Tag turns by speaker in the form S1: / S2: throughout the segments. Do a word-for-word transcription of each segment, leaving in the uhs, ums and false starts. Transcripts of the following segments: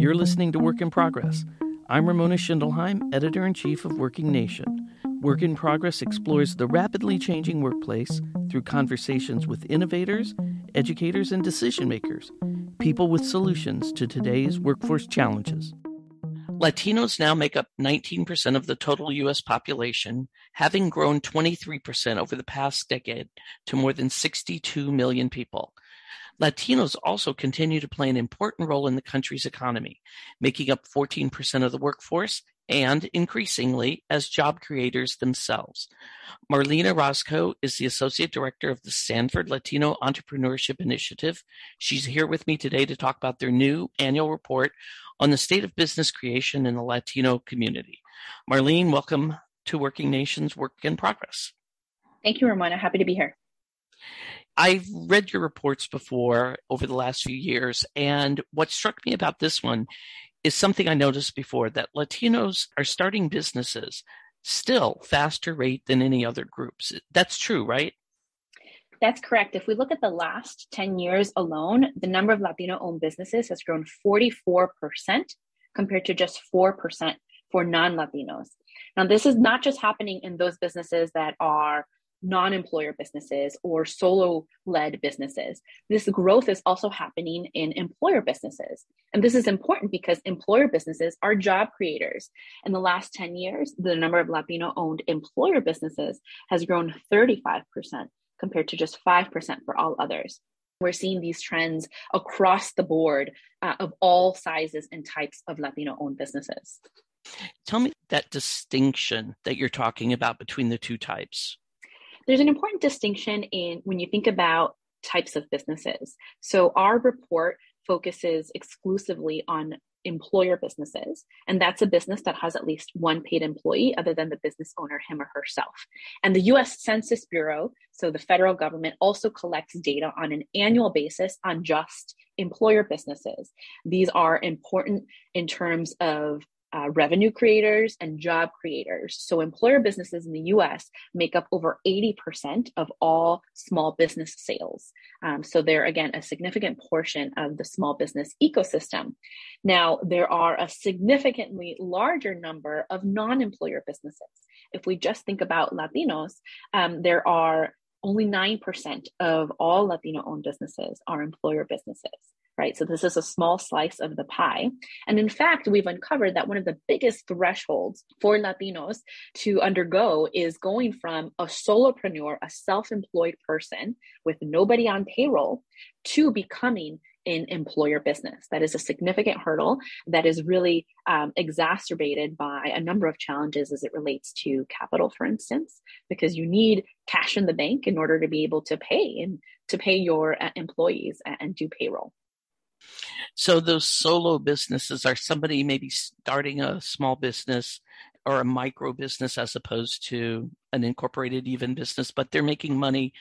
S1: You're listening to Work in Progress. I'm Ramona Schindelheim, Editor-in-Chief of Working Nation. Work in Progress explores the rapidly changing workplace through conversations with innovators, educators, and decision-makers, people with solutions to today's workforce challenges. Latinos now make up nineteen percent of the total U S population, having grown twenty-three percent over the past decade to more than sixty-two million people. Latinos also continue to play an important role in the country's economy, making up fourteen percent of the workforce and, increasingly, as job creators themselves. Marlene Orozco is the Associate Director of the Sanford Latino Entrepreneurship Initiative. She's here with me today to talk about their new annual report on the state of business creation in the Latino community. Marlene, welcome to Working Nation's Work in Progress.
S2: Thank you, Ramona. Happy to be here.
S1: I've read your reports before over the last few years, and what struck me about this one is something I noticed before, that Latinos are starting businesses still faster rate than any other groups. That's true, right?
S2: That's correct. If we look at the last ten years alone, the number of Latino-owned businesses has grown forty-four percent compared to just four percent for non-Latinos. Now, this is not just happening in those businesses that are non-employer businesses or solo-led businesses. This growth is also happening in employer businesses. And this is important because employer businesses are job creators. In the last ten years, the number of Latino-owned employer businesses has grown thirty-five percent compared to just five percent for all others. We're seeing these trends across the board uh, of all sizes and types of Latino-owned businesses.
S1: Tell me that distinction that you're talking about between the two types.
S2: There's an important distinction in when you think about types of businesses. So our report focuses exclusively on employer businesses, and that's a business that has at least one paid employee other than the business owner, him or herself. And the U S Census Bureau, so the federal government, also collects data on an annual basis on just employer businesses. These are important in terms of Uh, revenue creators and job creators. So employer businesses in the U S make up over eighty percent of all small business sales. Um, so they're, again, a significant portion of the small business ecosystem. Now, there are a significantly larger number of non-employer businesses. If we just think about Latinos, um, there are only nine percent of all Latino-owned businesses are employer businesses. Right. So this is a small slice of the pie. And in fact, we've uncovered that one of the biggest thresholds for Latinos to undergo is going from a solopreneur, a self-employed person with nobody on payroll, to becoming an employer business. That is a significant hurdle that is really um, exacerbated by a number of challenges as it relates to capital, for instance, because you need cash in the bank in order to be able to pay and to pay your uh, employees and, and do payroll.
S1: So those solo businesses are somebody maybe starting a small business or a micro business as opposed to an incorporated even business, but they're making money,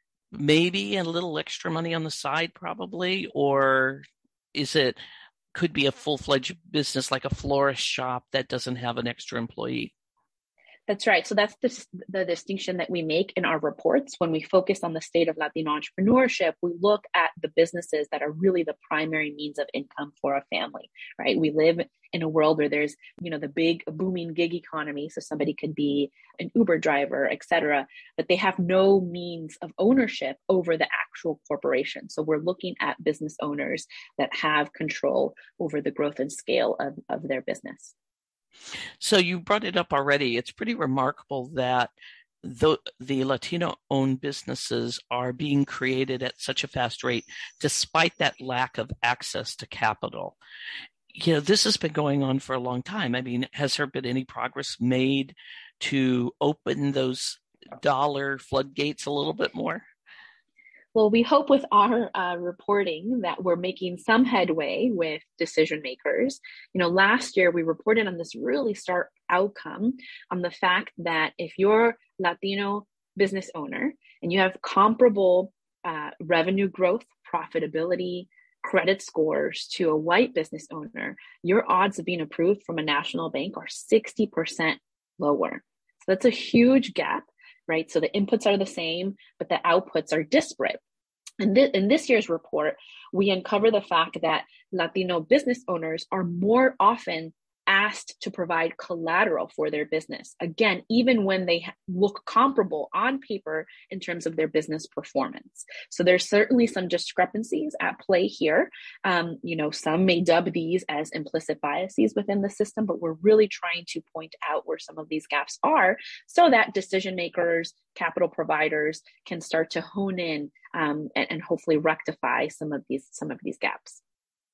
S1: maybe a little extra money on the side probably, or is it could be a full-fledged business like a florist shop that doesn't have an extra employee?
S2: That's right. So that's the, the distinction that we make in our reports. When we focus on the state of Latino entrepreneurship, we look at the businesses that are really the primary means of income for a family, right? We live in a world where there's, you know, the big booming gig economy. So somebody could be an Uber driver, et cetera, but they have no means of ownership over the actual corporation. So we're looking at business owners that have control over the growth and scale of, of their business.
S1: So you brought it up already. It's pretty remarkable that the, the Latino-owned businesses are being created at such a fast rate, despite that lack of access to capital. You know, this has been going on for a long time. I mean, has there been any progress made to open those dollar floodgates a little bit more?
S2: Well, we hope with our uh, reporting that we're making some headway with decision makers. You know, last year we reported on this really stark outcome on the fact that if you're Latino business owner and you have comparable uh, revenue growth, profitability, credit scores to a white business owner, your odds of being approved from a national bank are sixty percent lower. So that's a huge gap. Right? So the inputs are the same, but the outputs are disparate. In, th- in this year's report, we uncover the fact that Latino business owners are more often asked to provide collateral for their business. Again, even when they look comparable on paper in terms of their business performance. So there's certainly some discrepancies at play here. Um, you know, some may dub these as implicit biases within the system, but we're really trying to point out where some of these gaps are so that decision makers, capital providers can start to hone in um, and, and hopefully rectify some of these some of these gaps.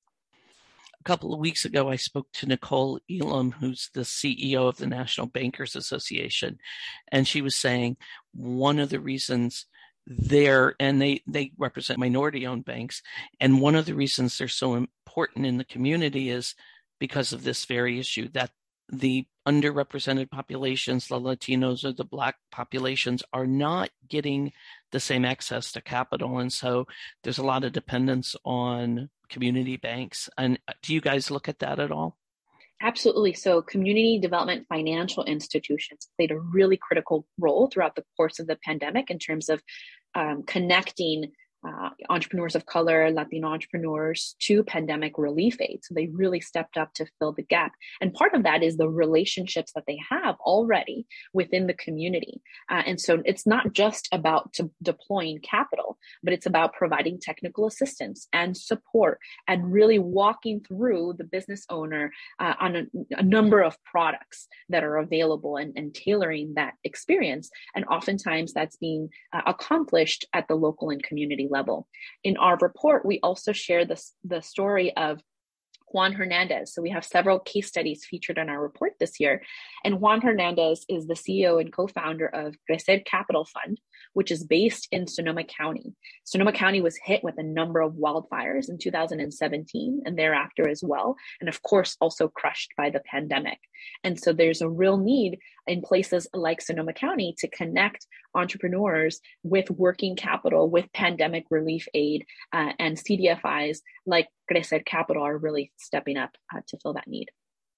S1: A couple of weeks ago, I spoke to Nicole Elam, who's the C E O of the National Bankers Association, and she was saying one of the reasons they're, and they, they represent minority-owned banks, and one of the reasons they're so important in the community is because of this very issue, that the underrepresented populations, the Latinos or the Black populations, are not getting the same access to capital. And so there's a lot of dependence on community banks. And do you guys look at that at all?
S2: Absolutely. So community development financial institutions played a really critical role throughout the course of the pandemic in terms of um, connecting Uh, entrepreneurs of color, Latino entrepreneurs to pandemic relief aid. So they really stepped up to fill the gap. And part of that is the relationships that they have already within the community. Uh, and so it's not just about to deploying capital, but it's about providing technical assistance and support and really walking through the business owner uh, on a, a number of products that are available and, and tailoring that experience. And oftentimes that's being uh, accomplished at the local and community level. In our report, we also share this, the story of Juan Hernandez. So we have several case studies featured in our report this year. And Juan Hernandez is the C E O and co-founder of Crecer Capital Fund, which is based in Sonoma County. Sonoma County was hit with a number of wildfires in two thousand seventeen and thereafter as well. And of course, also crushed by the pandemic. And so there's a real need in places like Sonoma County to connect entrepreneurs with working capital, with pandemic relief aid, uh, and C D F Is like Crecer Capital are really stepping up uh, to fill that need.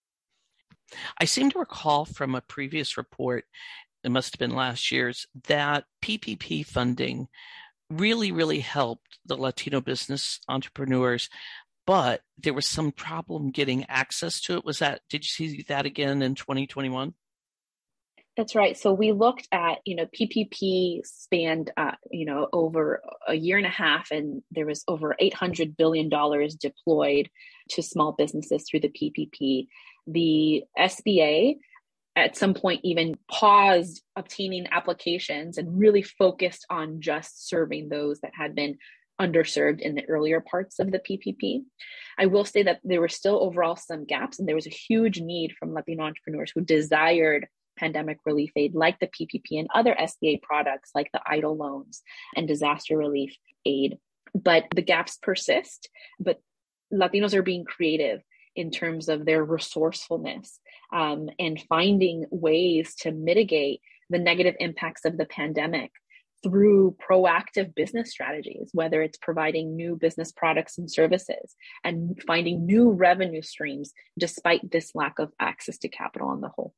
S1: I seem to recall from a previous report, it must have been last year's, that P P P funding really, really helped the Latino business entrepreneurs, but there was some problem getting access to it. Was that, did you see that again in twenty twenty-one?
S2: That's right. So we looked at, you know, P P P spanned, uh, you know, over a year and a half, and there was over eight hundred billion dollars deployed to small businesses through the P P P. The S B A at some point even paused obtaining applications and really focused on just serving those that had been underserved in the earlier parts of the P P P. I will say that there were still overall some gaps, and there was a huge need from Latino entrepreneurs who desired pandemic relief aid like the P P P and other S B A products like the EIDL loans and disaster relief aid. But the gaps persist, but Latinos are being creative in terms of their resourcefulness um, and finding ways to mitigate the negative impacts of the pandemic through proactive business strategies, whether it's providing new business products and services and finding new revenue streams despite this lack of access to capital on the whole.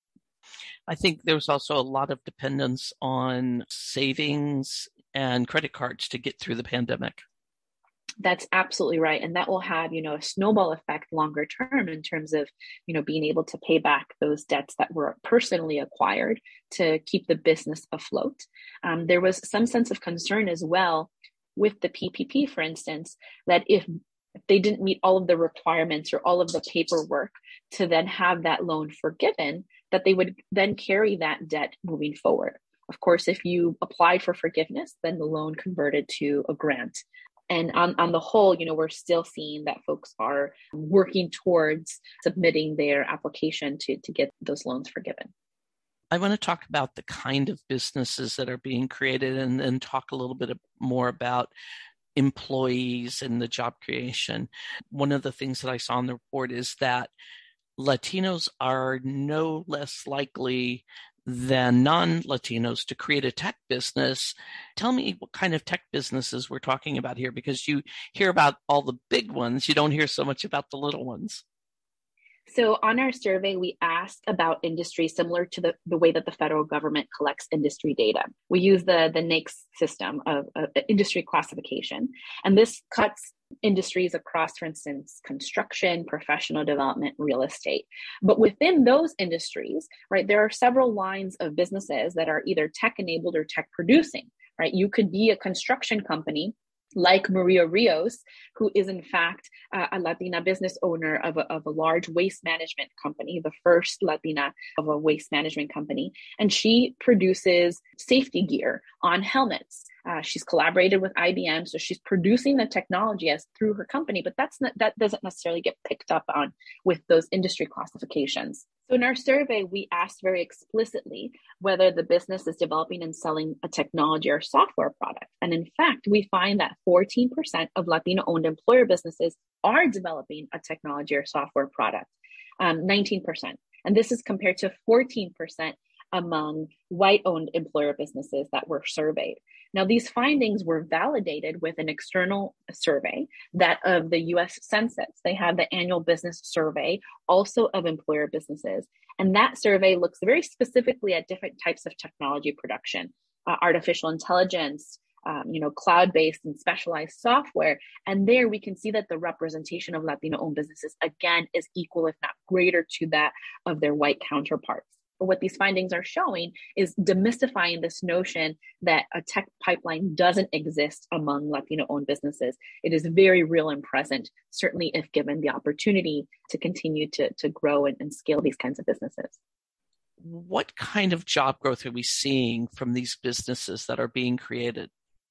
S1: I think there was also a lot of dependence on savings and credit cards to get through the pandemic.
S2: That's absolutely right. And that will have, you know, a snowball effect longer term in terms of, you know, being able to pay back those debts that were personally acquired to keep the business afloat. Um, there was some sense of concern as well with the P P P, for instance, that if they didn't meet all of the requirements or all of the paperwork to then have that loan forgiven, that they would then carry that debt moving forward. Of course, if you applied for forgiveness, then the loan converted to a grant. And on, on the whole, you know, we're still seeing that folks are working towards submitting their application to, to get those loans forgiven.
S1: I want to talk about the kind of businesses that are being created and then talk a little bit more about employees and the job creation. One of the things that I saw in the report is that Latinos are no less likely than non-Latinos to create a tech business. Tell me what kind of tech businesses we're talking about here, because you hear about all the big ones. You don't hear so much about the little ones.
S2: So on our survey, we asked about industry similar to the, the way that the federal government collects industry data. We use the, the N A I C S system of, of industry classification. And this cuts industries across, for instance, construction, professional development, real estate. But within those industries, right, there are several lines of businesses that are either tech-enabled or tech-producing, right? You could be a construction company like Maria Rios, who is in fact uh, a Latina business owner of a, of a large waste management company, the first Latina of a waste management company. And she produces safety gear on helmets. Uh, she's collaborated with I B M, so she's producing the technology as through her company, but that's not, that doesn't necessarily get picked up on with those industry classifications. So in our survey, we asked very explicitly whether the business is developing and selling a technology or software product. And in fact, we find that fourteen percent of Latino-owned employer businesses are developing a technology or software product, um, nineteen percent. And this is compared to fourteen percent among white-owned employer businesses that were surveyed. Now, these findings were validated with an external survey that of the U S Census. They have the annual business survey also of employer businesses. And that survey looks very specifically at different types of technology production, uh, artificial intelligence, um, you know, cloud-based and specialized software. And there we can see that the representation of Latino-owned businesses, again, is equal, if not greater, to that of their white counterparts. What these findings are showing is demystifying this notion that a tech pipeline doesn't exist among Latino-owned businesses. It is very real and present, certainly if given the opportunity to continue to, to grow and, and scale these kinds of businesses.
S1: What kind of job growth are we seeing from these businesses that are being created?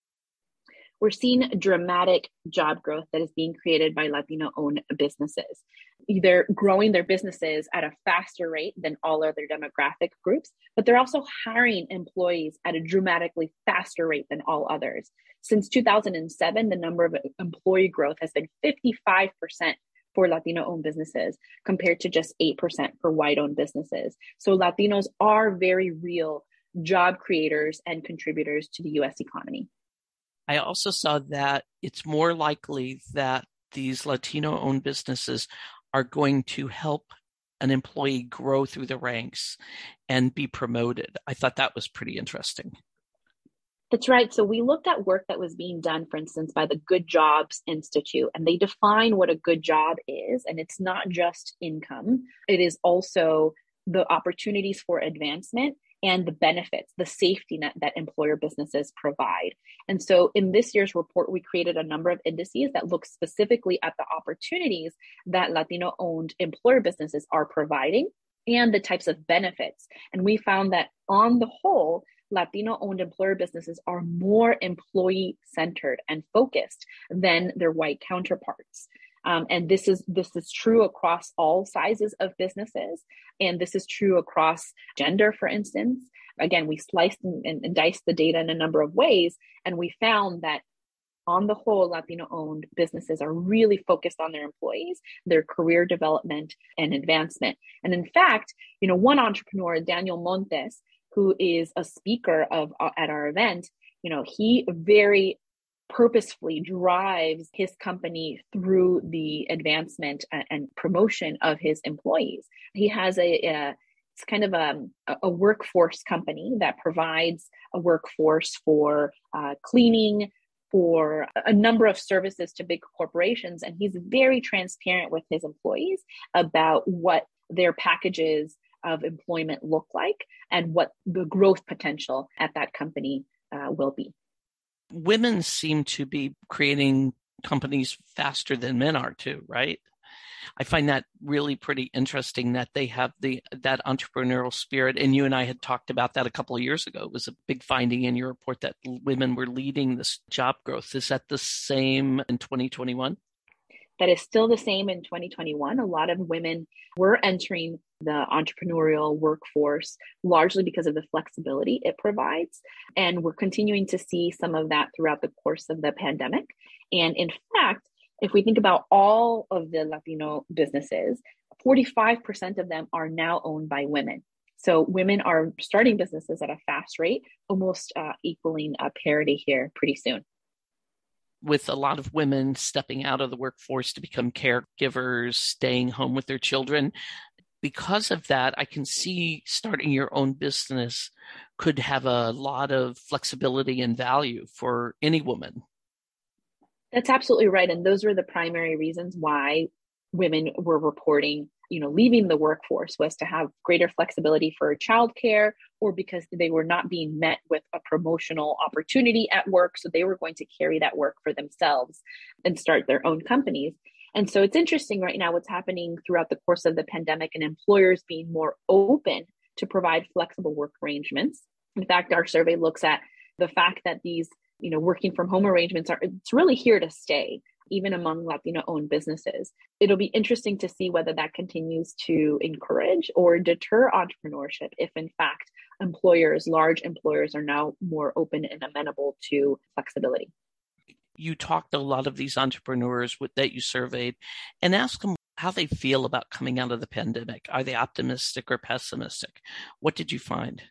S2: We're seeing dramatic job growth that is being created by Latino-owned businesses, either growing their businesses at a faster rate than all other demographic groups, but they're also hiring employees at a dramatically faster rate than all others. Since two thousand seven, the number of employee growth has been fifty-five percent for Latino-owned businesses compared to just eight percent for white-owned businesses. So Latinos are very real job creators and contributors to the U S economy.
S1: I also saw that it's more likely that these Latino-owned businesses are going to help an employee grow through the ranks and be promoted. I thought that was pretty interesting.
S2: That's right. So we looked at work that was being done, for instance, by the Good Jobs Institute, and they define what a good job is. And it's not just income. It is also the opportunities for advancement and the benefits, the safety net that employer businesses provide. And so in this year's report, we created a number of indices that look specifically at the opportunities that Latino-owned employer businesses are providing and the types of benefits. And we found that on the whole, Latino-owned employer businesses are more employee-centered and focused than their white counterparts. Um, and this is this is true across all sizes of businesses. And this is true across gender, for instance. Again, we sliced and, and diced the data in a number of ways. And we found that on the whole, Latino-owned businesses are really focused on their employees, their career development and advancement. And in fact, you know, one entrepreneur, Daniel Montes, who is a speaker of uh, at our event, you know, he very purposefully drives his company through the advancement and promotion of his employees. He has a, a it's kind of a, a workforce company that provides a workforce for uh, cleaning, for a number of services to big corporations. And he's very transparent with his employees about what their packages of employment look like and what the growth potential at that company uh, will be.
S1: Women seem to be creating companies faster than men are too, right? I find that really pretty interesting that they have the that entrepreneurial spirit. And you and I had talked about that a couple of years ago. It was a big finding in your report that women were leading this job growth. Is that the same in twenty twenty-one?
S2: That is still the same in twenty twenty-one. A lot of women were entering the entrepreneurial workforce largely because of the flexibility it provides. And we're continuing to see some of that throughout the course of the pandemic. And in fact, if we think about all of the Latino businesses, forty-five percent of them are now owned by women. So women are starting businesses at a fast rate, almost uh, equaling a parity here pretty soon.
S1: with a lot of women stepping out of the workforce to become caregivers, staying home with their children. Because of that, I can see starting your own business could have a lot of flexibility and value for any woman.
S2: That's absolutely right. And those were the primary reasons why women were reporting, you know, leaving the workforce, was to have greater flexibility for childcare, or because they were not being met with a promotional opportunity at work. So they were going to carry that work for themselves and start their own companies. And so it's interesting right now what's happening throughout the course of the pandemic, and employers being more open to provide flexible work arrangements. In fact, our survey looks at the fact that these, you know, working from home arrangements are, it's really here to stay, even among Latino-owned businesses. It'll be interesting to see whether that continues to encourage or deter entrepreneurship if, in fact, employers, large employers, are now more open and amenable to flexibility.
S1: You talked to a lot of these entrepreneurs with, that you surveyed, and asked them how they feel about coming out of the pandemic. Are they optimistic or pessimistic? What did you find?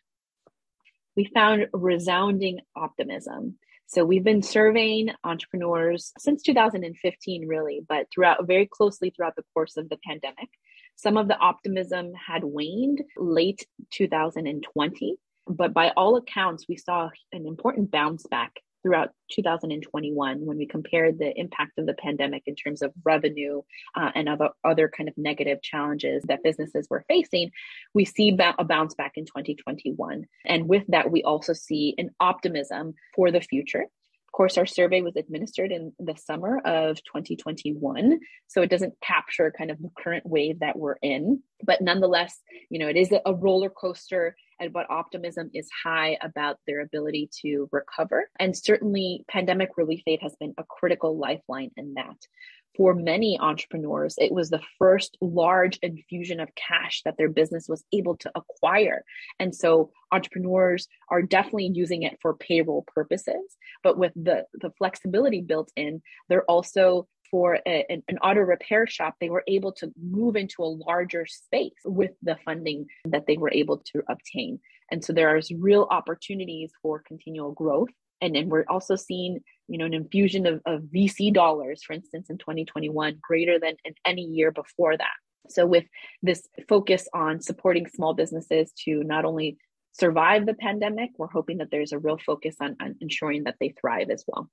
S2: We found resounding optimism. So we've been surveying entrepreneurs since two thousand fifteen, really, but throughout very closely throughout the course of the pandemic. Some of the optimism had waned late two thousand twenty, but by all accounts, we saw an important bounce back throughout two thousand twenty-one when we compared the impact of the pandemic in terms of revenue uh, and other, other kind of negative challenges that businesses were facing. We see a bounce back in twenty twenty-one. And with that, we also see an optimism for the future. Of course, our survey was administered in the summer of twenty twenty-one, so it doesn't capture kind of the current wave that we're in. But nonetheless, you know, it is a roller coaster, and but optimism is high about their ability to recover. And certainly, pandemic relief aid has been a critical lifeline in that. For many entrepreneurs, it was the first large infusion of cash that their business was able to acquire. And so entrepreneurs are definitely using it for payroll purposes, but with the, the flexibility built in, they're also, for a, an, an auto repair shop, they were able to move into a larger space with the funding that they were able to obtain. And so there are real opportunities for continual growth. And then we're also seeing, you know, an infusion of, of V C dollars, for instance, in twenty twenty-one, greater than in any year before that. So with this focus on supporting small businesses to not only survive the pandemic, we're hoping that there's a real focus on, on ensuring that they thrive as well.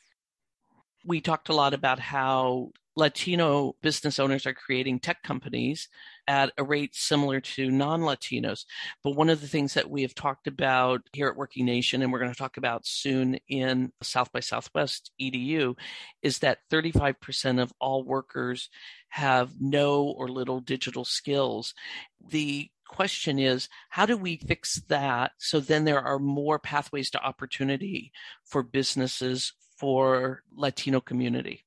S1: We talked a lot about how Latino business owners are creating tech companies at a rate similar to non-Latinos. But one of the things that we have talked about here at Working Nation, and we're going to talk about soon in South by Southwest E D U, is that thirty-five percent of all workers have no or little digital skills. The question is, how do we fix that so then there are more pathways to opportunity for businesses for Latino community?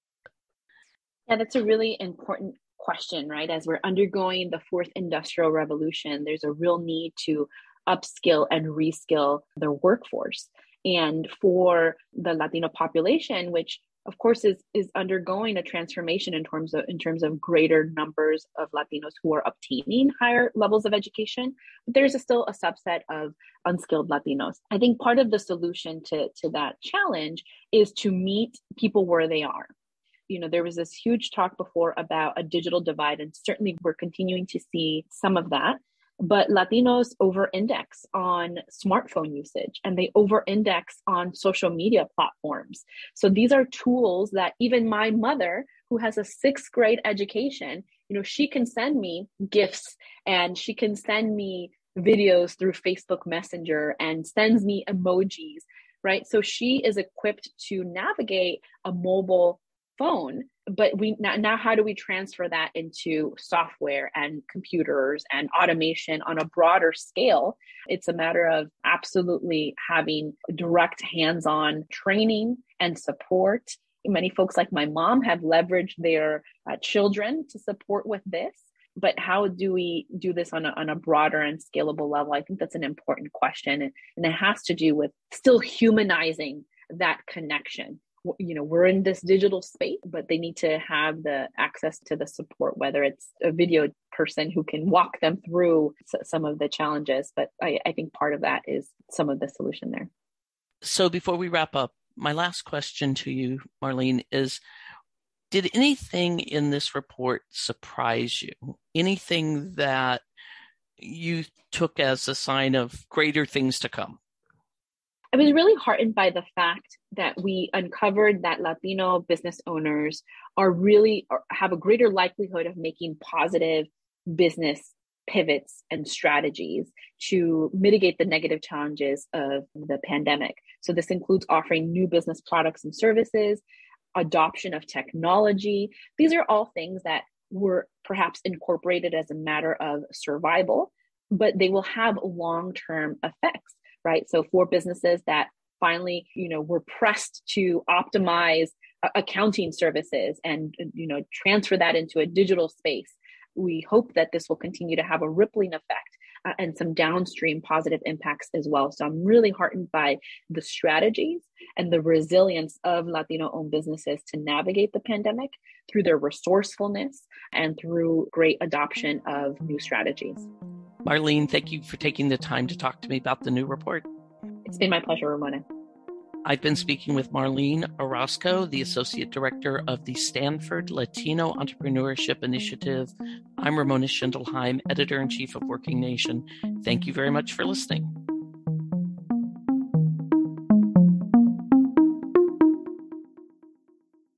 S2: Yeah, that's a really important question, right? As we're undergoing the fourth industrial revolution, there's a real need to upskill and reskill their workforce. And for the Latino population, which of course is, is undergoing a transformation in terms of in terms of greater numbers of Latinos who are obtaining higher levels of education, but there's a, still a subset of unskilled Latinos. I think part of the solution to, to that challenge is to meet people where they are. You know, there was this huge talk before about a digital divide, and certainly we're continuing to see some of that. But Latinos over-index on smartphone usage, and they over-index on social media platforms. So these are tools that even my mother, who has a sixth grade education, you know, she can send me gifts and she can send me videos through Facebook Messenger and sends me emojis, right? So she is equipped to navigate a mobile phone, but we now, now how do we transfer that into software and computers and automation on a broader scale? It's a matter of absolutely having direct hands-on training and support. Many folks like my mom have leveraged their uh, children to support with this, but how do we do this on a, on a broader and scalable level? I think that's an important question, and, and it has to do with still humanizing that connection. You know, we're in this digital space, but they need to have the access to the support, whether it's a video person who can walk them through some of the challenges. But I, I think part of that is some of the solution there.
S1: So before we wrap up, My last question to you, Marlene, is did anything in this report surprise you? Anything that you took as a sign of greater things to come?
S2: I was really heartened by the fact that we uncovered that Latino business owners are really are, have a greater likelihood of making positive business pivots and strategies to mitigate the negative challenges of the pandemic. So this includes offering new business products and services, adoption of technology. These are all things that were perhaps incorporated as a matter of survival, but they will have long-term effects, right? So for businesses that finally, you know, were pressed to optimize uh, accounting services and, you know, transfer that into a digital space, we hope that this will continue to have a rippling effect uh, and some downstream positive impacts as well. So I'm really heartened by the strategies and the resilience of Latino-owned businesses to navigate the pandemic through their resourcefulness and through great adoption of new strategies.
S1: Marlene, thank you for taking the time to talk to me about the new report.
S2: It's been my pleasure, Ramona.
S1: I've been speaking with Marlene Orozco, the Associate Director of the Stanford Latino Entrepreneurship Initiative. I'm Ramona Schindelheim, Editor-in-Chief of Working Nation. Thank you very much for listening.